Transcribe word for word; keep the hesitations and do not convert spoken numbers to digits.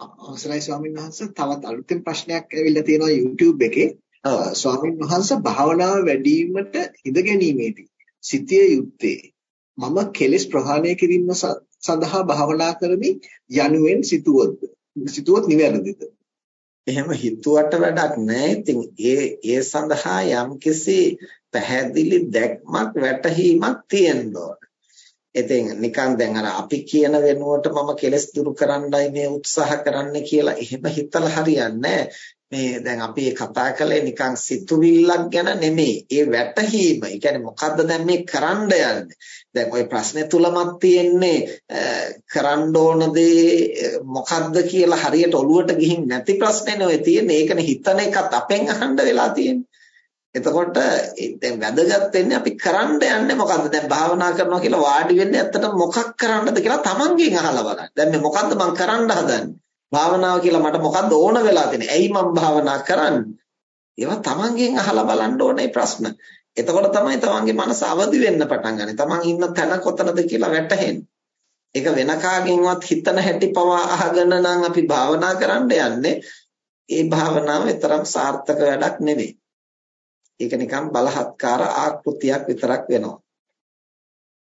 අවසරයි ස්වාමීන් වහන්සේ, තවත් අලුතෙන් ප්‍රශ්නයක් ඇවිල්ලා තියෙනවා YouTube එකේ. ස්වාමීන් වහන්සේ, භාවනාව වැඩි වීමට හිඳ ගැනීමේදී සිටිය යුත්තේ මම කෙලෙස් ප්‍රහාණය කිරීම සඳහා භාවනා කරමි යනුවෙන් සිතුවොත් සිතුවොත් නිවැරදිද? එහෙම හිතුවට වැඩක් නැහැ. ඉතින් ඒ ඒ සඳහා යම්කිසි පැහැදිලි දැක්මක් වැටහීමක් තියෙන්න ඕන. ඉතින් නිකන් දැන් අර අපි කියන වෙනුවට මම කෙලස් දුරු කරන්නයි මේ උත්සාහ කරන්නේ කියලා එහෙම හිතලා හරියන්නේ මේ දැන් අපි කතා කළේ නිකන් සිතුවිල්ලක් ගැන නෙමෙයි. ඒ වැටහීම. ඒ කියන්නේ මොකද්ද දැන් මේ කරන්න යන්නේ? දැන් ওই ප්‍රශ්නේ තුලමත් තියෙන්නේ කරන්න ඕන දේ මොකද්ද කියලා හරියට ඔළුවට ගිහින් නැති ප්‍රශ්නේනේ ඔය තියෙන්නේ. ඒකනේ හිතන එකත් අපෙන් අහන්න වෙලා තියෙන්නේ. එතකොට දැන් වැදගත් වෙන්නේ අපි කරන්න යන්නේ මොකද්ද? දැන් භාවනා කරනවා කියලා වාඩි වෙන්නේ ඇත්තටම මොකක් කරන්නද කියලා තමන්ගෙන් අහලා බලන්න. දැන් මේ මොකද්ද මම කරන්න හදන්නේ? භාවනාව කියලා මට මොකද්ද ඕන වෙලා තියෙන්නේ? ඇයි මම භාවනා කරන්නේ? ඒවා තමන්ගෙන් අහලා බලන්න ඕනේ ප්‍රශ්න. එතකොට තමයි තමන්ගේ මනස අවදි වෙන්න පටන් ගන්නේ. තමන් ඉන්න තැන කොතනද කියලා වැටහෙන්නේ. ඒක වෙන කාගෙන්වත් හිතන හැටි පවා අහගෙන නම් අපි භාවනා කරන්න යන්නේ. ඒ භාවනාව විතරක් සාර්ථක වැඩක් නෙවෙයි. ඒක නිකන් බලහත්කාර ආකෘතියක් විතරක් වෙනවා.